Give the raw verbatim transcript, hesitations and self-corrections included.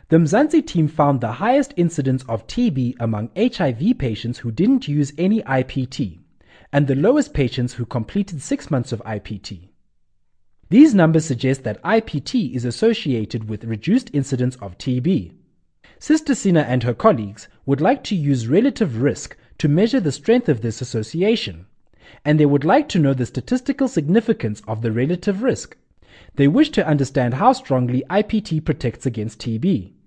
The Mzansi team found the highest incidence of T B among H I V patients who didn't use any I P T, and the lowest patients who completed six months of I P T. These numbers suggest that I P T is associated with reduced incidence of T B. Sister Sina and her colleagues would like to use relative risk to measure the strength of this association, and they would like to know the statistical significance of the relative risk. They wish to understand how strongly I P T protects against T B.